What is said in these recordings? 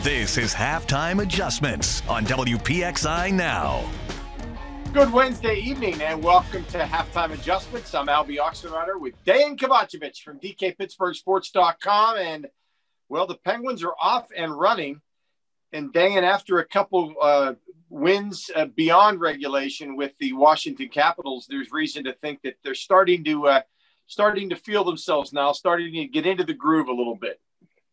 This is Halftime Adjustments on WPXI Now. Good Wednesday evening and welcome to Halftime Adjustments. I'm Albie Oxenrider with Dejan Kovacevic from DKPittsburghSports.com. And, well, the Penguins are off and running. And, Dejan, after a couple wins beyond regulation with the Washington Capitals, there's reason to think that they're starting to feel themselves now, starting to get into the groove a little bit.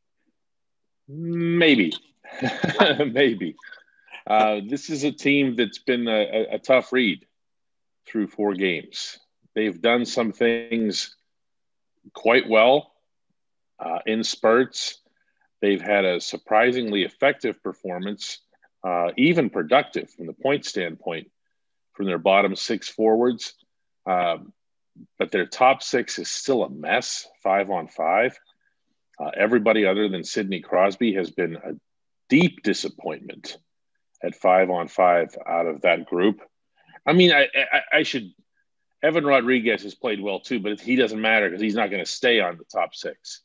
Maybe. Maybe. This is a team that's been a tough read through 4 games. They've done some things quite well in spurts. They've had a surprisingly effective performance, even productive from the point standpoint, from their bottom 6 forwards. But their top 6 is still a mess, 5-on-5. Everybody other than Sidney Crosby has been a deep disappointment at 5-on-5 out of that group. I mean, I should – Evan Rodriguez has played well too, but he doesn't matter because he's not going to stay on the top 6.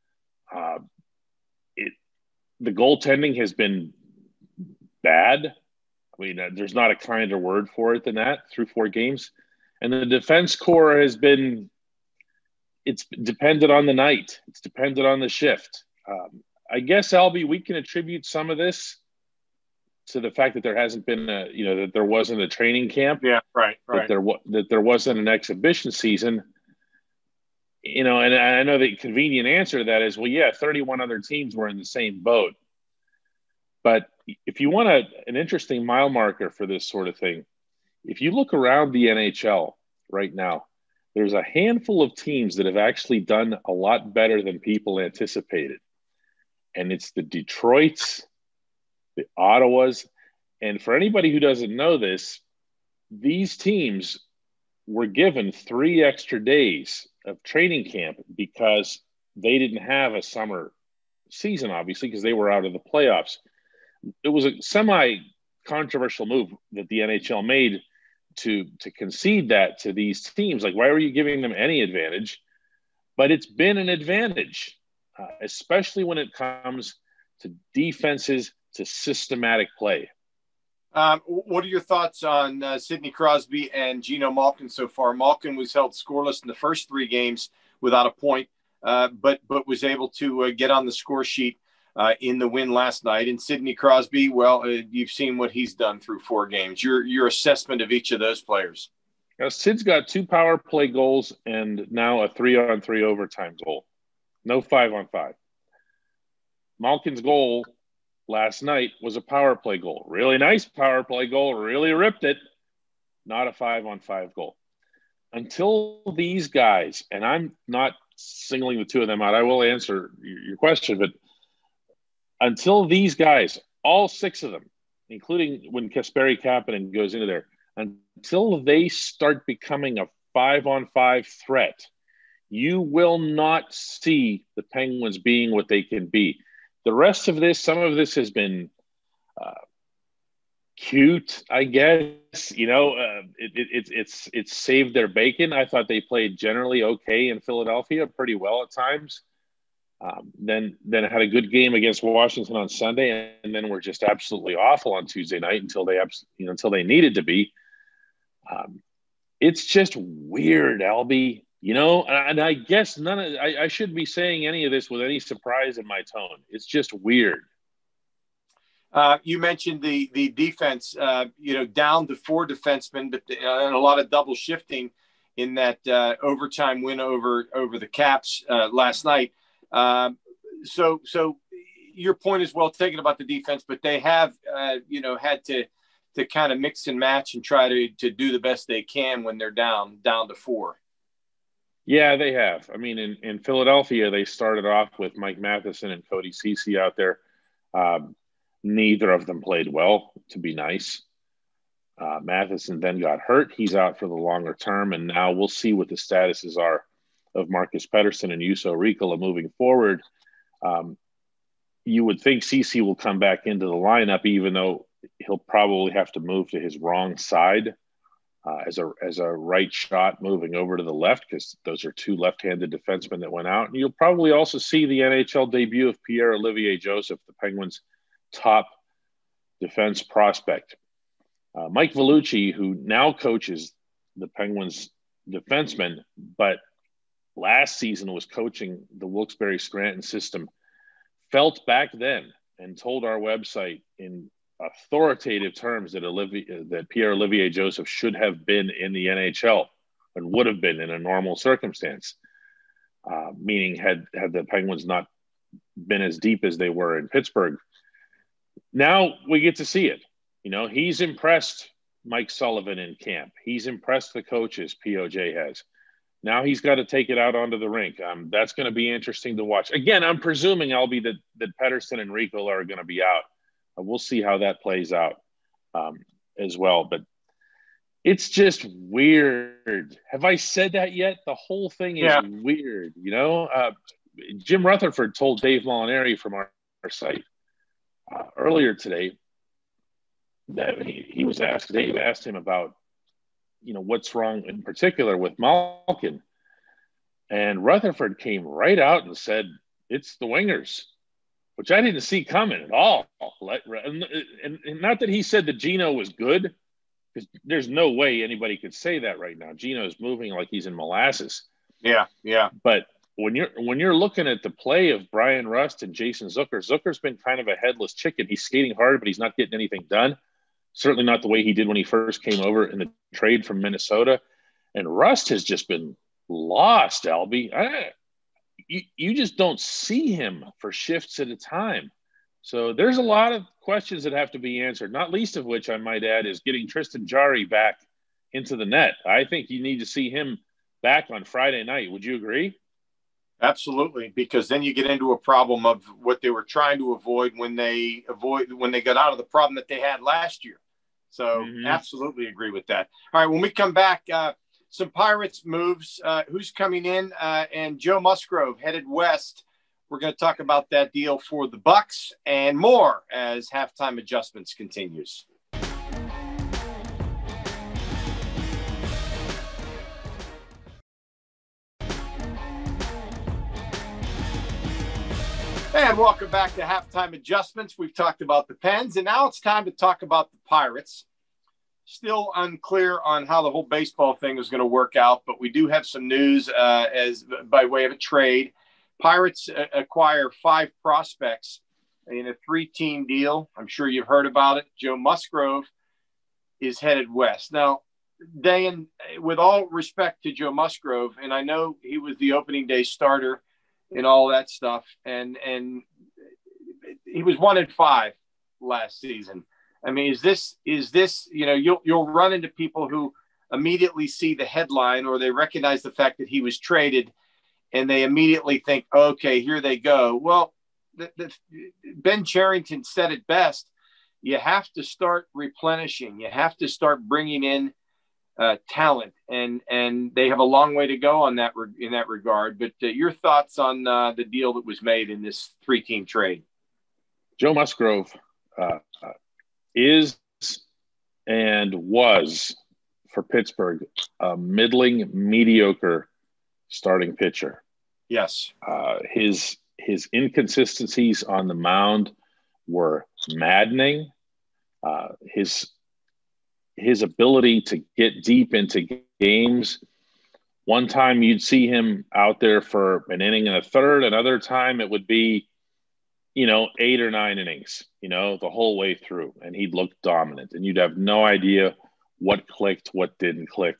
The goaltending has been bad. I mean, there's not a kinder word for it than that through 4 games. And the defense core has been – it's dependent on the night. It's dependent on the shift. I guess, Albie, we can attribute some of this to the fact that there hasn't been that there wasn't a training camp. Yeah, right. That there wasn't an exhibition season. And I know the convenient answer to that is, well, yeah, 31 other teams were in the same boat. But if you want an interesting mile marker for this sort of thing, if you look around the NHL right now, there's a handful of teams that have actually done a lot better than people anticipated. And it's the Detroits, the Ottawas. And for anybody who doesn't know this, these teams were given 3 extra days of training camp because they didn't have a summer season, obviously, because they were out of the playoffs. It was a semi-controversial move that the NHL made to concede that to these teams. Like, why were you giving them any advantage? But it's been an advantage, especially when it comes to defenses, to systematic play. What are your thoughts on Sidney Crosby and Geno Malkin so far? Malkin was held scoreless in the first 3 games without a point, but was able to get on the score sheet in the win last night. And Sidney Crosby, well, you've seen what he's done through 4 games. Your assessment of each of those players. Now, Sid's got 2 power play goals and now a 3-on-3 overtime goal. No 5-on-5. Malkin's goal last night was a power play goal. Really nice power play goal. Really ripped it. Not a 5-on-5 goal. Until these guys, and I'm not singling the 2 of them out, I will answer your question, but until these guys, all 6 of them, including when Kasperi Kapanen goes into there, until they start becoming a 5-on-5 threat, you will not see the Penguins being what they can be. The rest of this, some of this has been cute, I guess. It's saved their bacon. I thought they played generally okay in Philadelphia, pretty well at times. Then had a good game against Washington on Sunday, and then were just absolutely awful on Tuesday night until they needed to be. It's just weird, Albie. And I guess I shouldn't be saying any of this with any surprise in my tone. It's just weird. You mentioned the defense, down to 4 defensemen, but and a lot of double shifting in that overtime win over the Caps last night. So your point is well taken about the defense, but they have, had to kind of mix and match and try to do the best they can when they're down to 4. Yeah, they have. I mean, in Philadelphia, they started off with Mike Matheson and Cody Ceci out there. Neither of them played well, to be nice. Matheson then got hurt. He's out for the longer term, and now we'll see what the statuses are of Marcus Pettersson and Juuso Riikola moving forward. You would think Ceci will come back into the lineup, even though he'll probably have to move to his wrong side as a right shot moving over to the left, because those are 2 left-handed defensemen that went out. And you'll probably also see the NHL debut of Pierre-Olivier Joseph. The Penguins top defense prospect. Mike Vellucci, who now coaches the Penguins defensemen, but last season was coaching the Wilkes-Barre Scranton system, felt back then and told our website in authoritative terms that Pierre-Olivier Joseph should have been in the NHL and would have been in a normal circumstance, meaning had the Penguins not been as deep as they were in Pittsburgh. Now we get to see it. He's impressed Mike Sullivan in camp. He's impressed the coaches, POJ has. Now he's got to take it out onto the rink. That's going to be interesting to watch. Again, I'm presuming that Pettersson and Rico are going to be out. We'll see how that plays out as well. But it's just weird. Have I said that yet? The whole thing is weird. Jim Rutherford told Dave Molinari from our site earlier today that he was asked, Dave asked him about, what's wrong in particular with Malkin. And Rutherford came right out and said, it's the wingers, which I didn't see coming at all. And not that he said that Gino was good, because there's no way anybody could say that right now. Gino's moving like he's in molasses. Yeah. But when you're looking at the play of Brian Rust and Jason Zucker, Zucker's been kind of a headless chicken. He's skating hard, but he's not getting anything done. Certainly not the way he did when he first came over in the trade from Minnesota. And Rust has just been lost, Albie. You just don't see him for shifts at a time. So there's a lot of questions that have to be answered, not least of which I might add is getting Tristan Jarry back into the net. I think you need to see him back on Friday night. Would you agree? Absolutely, because then you get into a problem of what they were trying to avoid when they got out of the problem that they had last year. So Absolutely agree with that. All right, when we come back, some Pirates moves. Who's coming in? And Joe Musgrove headed west. We're going to talk about that deal for the Bucks and more as Halftime Adjustments continues. And welcome back to Halftime Adjustments. We've talked about the Pens, and now it's time to talk about the Pirates. Still unclear on how the whole baseball thing is going to work out, but we do have some news as by way of a trade. Pirates acquire 5 prospects in a 3-team deal. I'm sure you've heard about it. Joe Musgrove is headed west. Now, Dan, with all respect to Joe Musgrove, and I know he was the opening day starter and all that stuff, and he was 1-5 last season. I mean, is this you'll run into people who immediately see the headline or they recognize the fact that he was traded and they immediately think, okay, here they go. Well, Ben Cherington said it best. You have to start replenishing. You have to start bringing in talent, and they have a long way to go on that in that regard. But your thoughts on the deal that was made in this 3-team trade? Joe Musgrove is and was for Pittsburgh a middling, mediocre starting pitcher. Yes. His inconsistencies on the mound were maddening. His ability to get deep into games. One time you'd see him out there for an inning and a third. Another time it would be, 8 or 9 innings, the whole way through. And he'd look dominant. And you'd have no idea what clicked, what didn't click.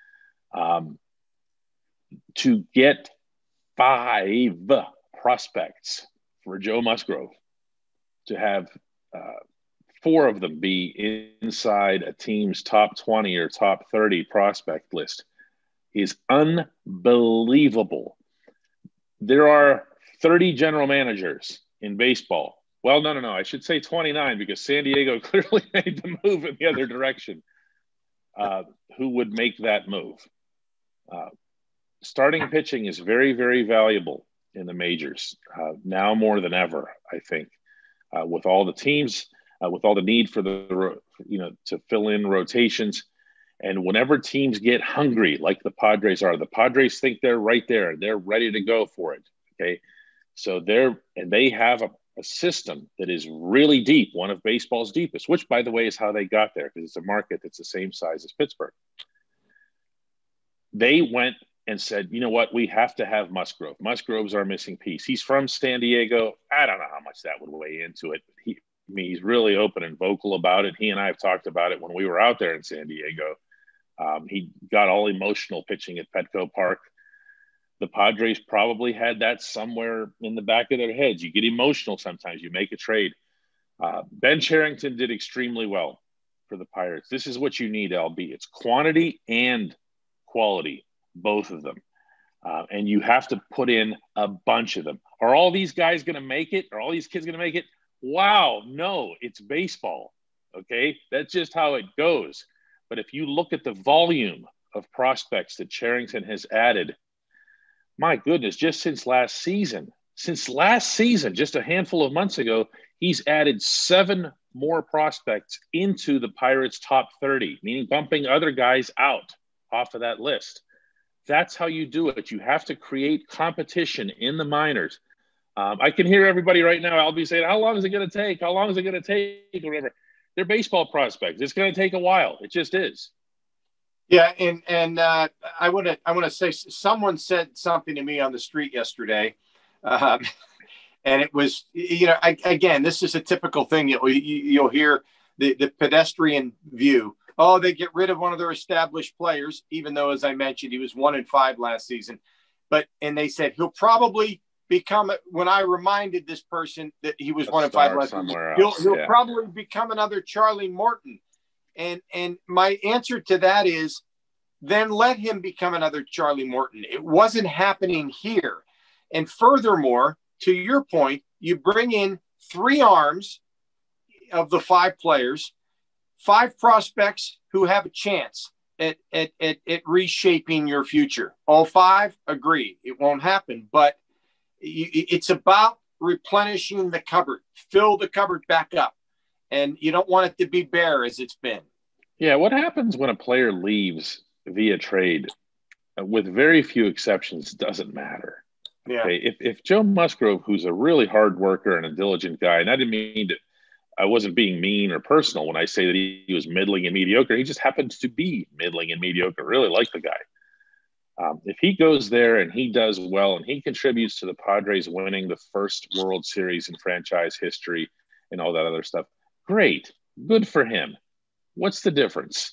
To get 5 prospects for Joe Musgrove, to have 4 of them be inside a team's top 20 or top 30 prospect list is unbelievable. There are 30 general managers in baseball. Well, no. I should say 29 because San Diego clearly made the move in the other direction. Who would make that move? Starting pitching is very, very valuable in the majors now more than ever, I think, with all the teams. With all the need for to fill in rotations. And whenever teams get hungry, like the Padres are, the Padres think they're right there. They're ready to go for it. Okay. So they have a system that is really deep, one of baseball's deepest, which, by the way, is how they got there, because it's a market that's the same size as Pittsburgh. They went and said, you know what, we have to have Musgrove. Musgrove's our missing piece. He's from San Diego. I don't know how much that would weigh into it. He's really open and vocal about it. He and I have talked about it when we were out there in San Diego. He got all emotional pitching at Petco Park. The Padres probably had that somewhere in the back of their heads. You get emotional sometimes. You make a trade. Ben Cherington did extremely well for the Pirates. This is what you need, LB. It's quantity and quality, both of them. And you have to put in a bunch of them. Are all these guys going to make it? Are all these kids going to make it? Wow, no, it's baseball. Okay, that's just how it goes. But if you look at the volume of prospects that Cherington has added, my goodness, just since last season, just a handful of months ago, he's added 7 more prospects into the Pirates' top 30, meaning bumping other guys out off of that list. That's how you do it. You have to create competition in the minors. I can hear everybody right now. I'll be saying, how long is it going to take? How long is it going to take? Or whatever. They're baseball prospects. It's going to take a while. It just is. Yeah, and I want to say, someone said something to me on the street yesterday, and it was, again, this is a typical thing you'll hear, the pedestrian view. Oh, they get rid of one of their established players, even though, as I mentioned, he was 1-5 last season. And they said he'll probably become, when I reminded this person that he was 1-5 last season, he'll probably become another Charlie Morton. And my answer to that is, then let him become another Charlie Morton. It wasn't happening here. And furthermore, to your point, you bring in 3 arms of the 5 players, 5 prospects who have a chance at reshaping your future. All 5, agree. It won't happen, but it's about replenishing the cupboard, fill the cupboard back up. And you don't want it to be bare as it's been. Yeah, what happens when a player leaves via trade, with very few exceptions, doesn't matter. Yeah. Okay? If Joe Musgrove, who's a really hard worker and a diligent guy, and I didn't mean to, I wasn't being mean or personal when I say that he was middling and mediocre. He just happened to be middling and mediocre. Really like the guy. If he goes there and he does well and he contributes to the Padres winning the first World Series in franchise history and all that other stuff, great, good for him. What's the difference?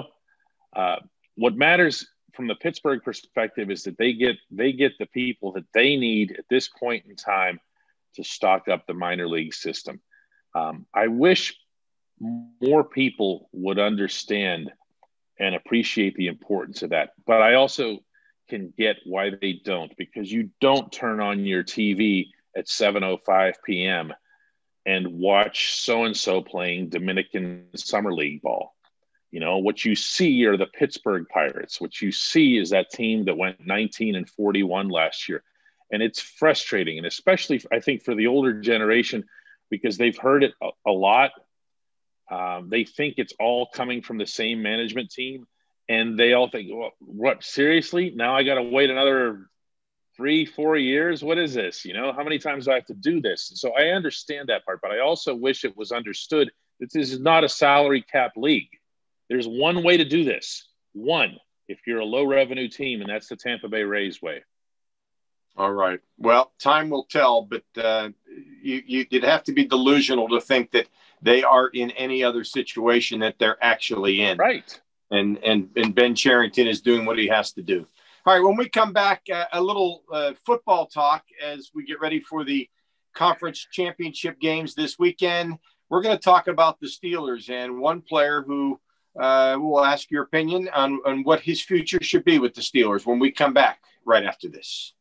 What matters from the Pittsburgh perspective is that they get the people that they need at this point in time to stock up the minor league system. I wish more people would understand and appreciate the importance of that, but I also can get why they don't, because you don't turn on your TV at 7:05 p.m. and watch so-and-so playing Dominican Summer League ball. What you see are the Pittsburgh Pirates. What you see is that team that went 19-41 last year. And it's frustrating. And especially, I think, for the older generation, because they've heard it a lot. They think it's all coming from the same management team. And they all think, well, what, seriously? Now I got to wait another 3-4 years? What is this? How many times do I have to do this? So I understand that part, but I also wish it was understood that this is not a salary cap league. There's one way to do this. One, if you're a low revenue team, and that's the Tampa Bay Rays way. All right. Well, time will tell, but you'd have to be delusional to think that they are in any other situation that they're actually in. Right. And Ben Cherington is doing what he has to do. All right, when we come back, a little football talk as we get ready for the conference championship games this weekend. We're going to talk about the Steelers and one player who will ask your opinion on what his future should be with the Steelers when we come back right after this.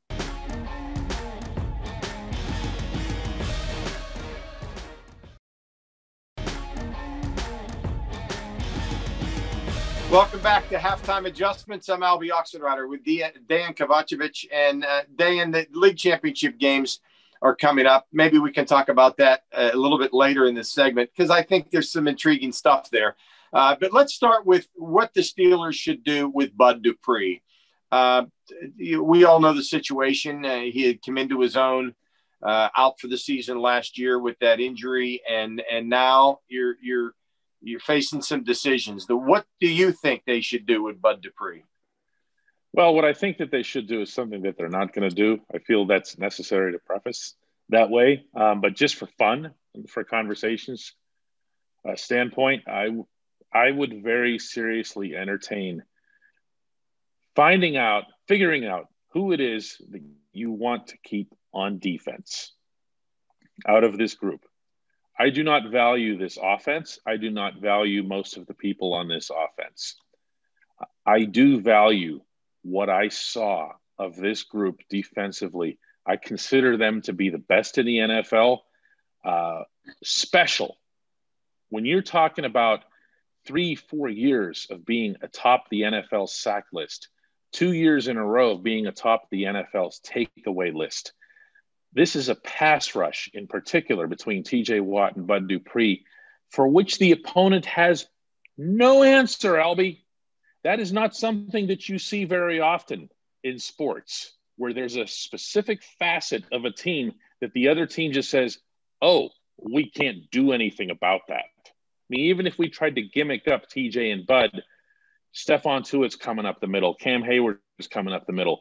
Welcome back to Halftime Adjustments. I'm Albie Oxenrider with Dejan Kovacevic. And Dejan, the league championship games are coming up. Maybe we can talk about that a little bit later in this segment, because I think there's some intriguing stuff there. But let's start with what the Steelers should do with Bud Dupree. We all know the situation. He had come into his own out for the season last year with that injury, and now you're facing some decisions. What do you think they should do with Bud Dupree? Well, what I think that they should do is something that they're not going to do. I feel that's necessary to preface that way, but just for fun, for conversations standpoint, I would very seriously entertain figuring out who it is that you want to keep on defense out of this group. I do not value this offense. I do not value most of the people on this offense. I do value what I saw of this group defensively. I consider them to be the best in the NFL. Special. When you're talking about 3-4 years of being atop the NFL sack list, 2 years in a row of being atop the NFL's takeaway list, this is a pass rush in particular between TJ Watt and Bud Dupree, for which the opponent has no answer, Albie. That is not something that you see very often in sports, where there's a specific facet of a team that the other team just says, oh, we can't do anything about that. I mean, even if we tried to gimmick up TJ and Bud, Stephon Tuitt's coming up the middle. Cam Hayward is coming up the middle.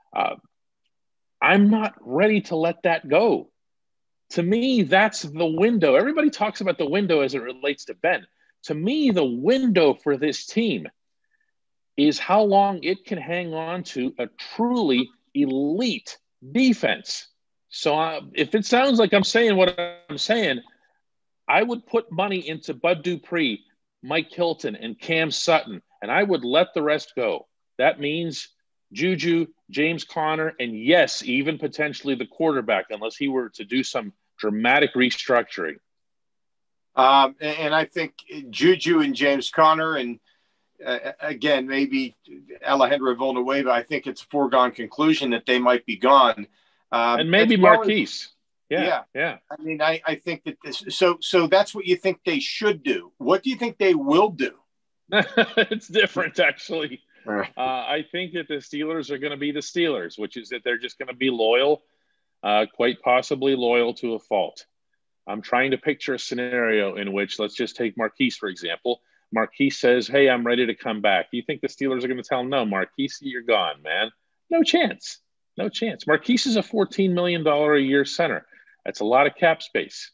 I'm not ready to let that go. To me, that's the window. Everybody talks about the window as it relates to Ben. To me, the window for this team is how long it can hang on to a truly elite defense. So if it sounds like I'm saying what I'm saying, I would put money into Bud Dupree, Mike Hilton, and Cam Sutton, and I would let the rest go. That means Juju, James Conner, and yes, even potentially the quarterback, unless he were to do some dramatic restructuring. And I think Juju and James Conner, and again, maybe Alejandro Villanueva, I think it's a foregone conclusion that they might be gone. And maybe Marquise. Yeah. I mean, I think that so that's what you think they should do. What do you think they will do? It's different, actually. I think that the Steelers are going to be the Steelers, which is that they're just going to be loyal, quite possibly loyal to a fault. I'm trying to picture a scenario in which, let's just take Marquise, for example. Marquise says, hey, I'm ready to come back. You think the Steelers are going to tell him, no, Marquise, you're gone, man. No chance. No chance. Marquise is a $14 million a year center. That's a lot of cap space.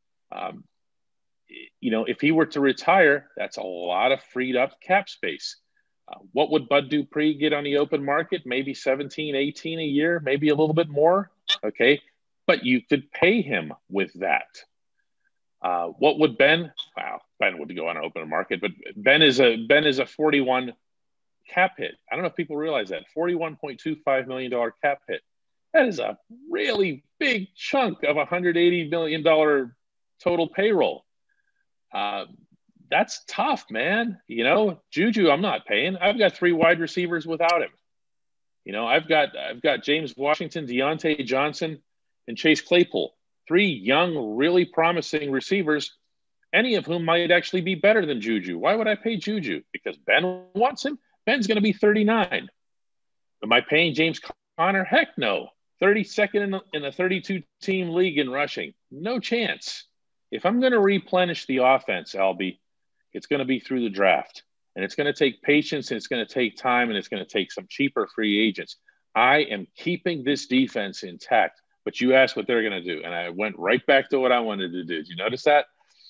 If he were to retire, that's a lot of freed up cap space. What would Bud Dupree get on the open market? Maybe 17, 18 a year, maybe a little bit more. Okay. But you could pay him with that. What would Ben? Wow, Ben would go on an open market, but Ben is a 41 cap hit. I don't know if people realize that. $41.25 million cap hit. That is a really big chunk of $180 million total payroll. That's tough, man. Juju, I'm not paying. I've got 3 wide receivers without him. I've got James Washington, Deontay Johnson, and Chase Claypool. 3 young, really promising receivers, any of whom might actually be better than Juju. Why would I pay Juju? Because Ben wants him. Ben's going to be 39. Am I paying James Conner? Heck no. 32nd in a 32-team league in rushing. No chance. If I'm going to replenish the offense, Albie, it's going to be through the draft. And it's going to take patience, and it's going to take time, and it's going to take some cheaper free agents. I am keeping this defense intact. But you asked what they're going to do, and I went right back to what I wanted to do. Did you notice that?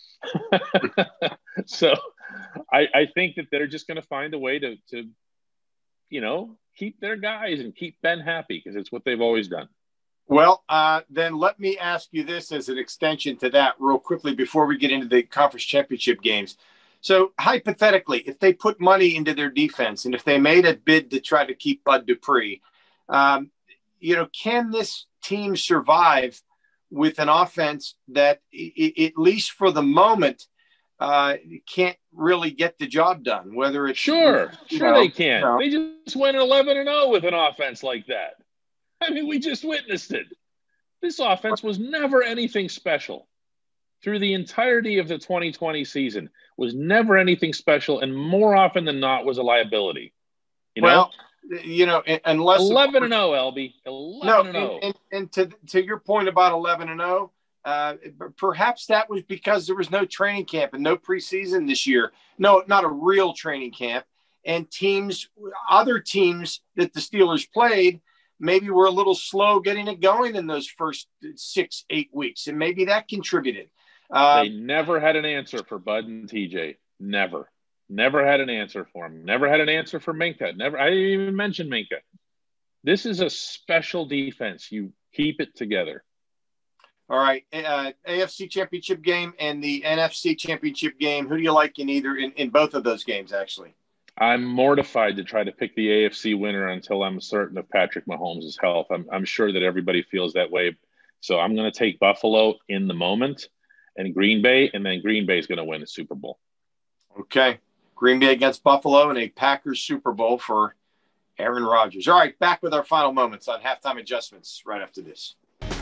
So I think that they're just going to find a way to keep their guys and keep Ben happy, because it's what they've always done. Well, then let me ask you this as an extension to that real quickly before we get into the conference championship games. So hypothetically, if they put money into their defense and if they made a bid to try to keep Bud Dupree, can this team survive with an offense that, at least for the moment, can't really get the job done? Whether it's sure they can. They just went 11-0 with an offense like that. I mean, we just witnessed it. This offense was never anything special through the entirety of the 2020 season. Was never anything special, and more often than not was a liability. unless 11-0, LB. 11-0. And to your point about 11-0, perhaps that was because there was no training camp and no preseason this year. No, not a real training camp. And other teams that the Steelers played, maybe were a little slow getting it going in those first 6-8 weeks, and maybe that contributed. They never had an answer for Bud and TJ. Never had an answer for him. Never had an answer for Minkah. I didn't even mention Minkah. This is a special defense. You keep it together. All right, AFC Championship game and the NFC Championship game. Who do you like in both of those games, actually? I'm mortified to try to pick the AFC winner until I'm certain of Patrick Mahomes' health. I'm sure that everybody feels that way. So I'm going to take Buffalo in the moment and Green Bay, and then Green Bay is going to win the Super Bowl. Okay. Green Bay against Buffalo and a Packers Super Bowl for Aaron Rodgers. All right, back with our final moments on Halftime Adjustments right after this.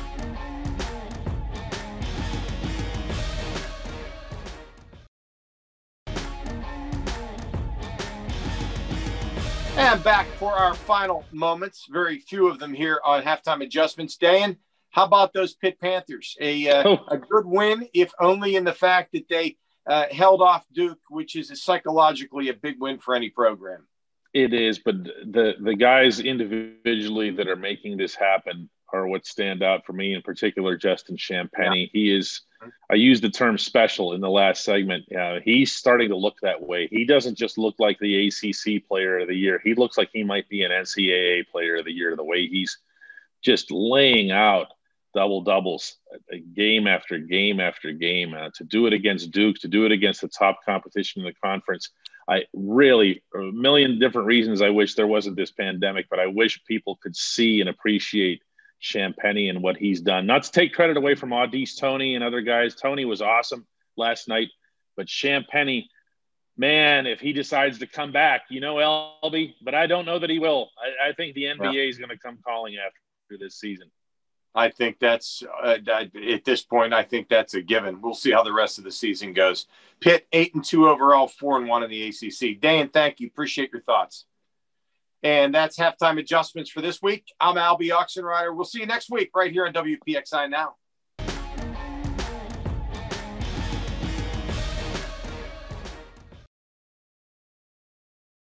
And back for our final moments. Very few of them here on Halftime Adjustments. Dan, how about those Pitt Panthers? A good win, if only in the fact that they held off Duke, which is psychologically a big win for any program. It is, but the guys individually that are making this happen are what stand out for me, in particular, Justin Champagnie. Yeah. He is, I used the term special in the last segment. He's starting to look that way. He doesn't just look like the ACC player of the year. He looks like he might be an NCAA player of the year, the way he's just laying out double-doubles game after game after game. To do it against Duke, to do it against the top competition in the conference. I really, a million different reasons I wish there wasn't this pandemic, but I wish people could see and appreciate Champagnie and what he's done. Not to take credit away from Au'Diese Toney and other guys. Toney was awesome last night, but Champagnie, man, if he decides to come back, LB, but I don't know that he will. I think the NBA is going to come calling after this season. I think that's at this point, I think that's a given. We'll see how the rest of the season goes. Pitt 8-2 overall, 4-1 in the ACC. Dan, thank you. Appreciate your thoughts. And that's Halftime Adjustments for this week. I'm Albie Oxenrider. We'll see you next week right here on WPXI Now.